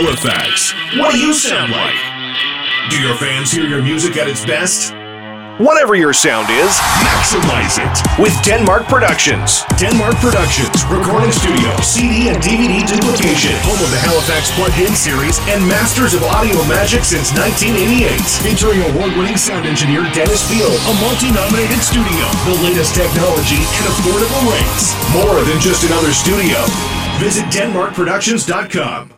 Halifax. What do you sound like? Do your fans hear your music at its best? Whatever your sound is, maximize it with Denmark Productions. Denmark Productions, recording studio, CD and DVD duplication, home of the Halifax Plugged-In series, and masters of audio magic since 1988. Featuring award-winning sound engineer Dennis Field, a multi-nominated studio, the latest technology, and affordable rates. More than just another studio. Visit denmarkproductions.com.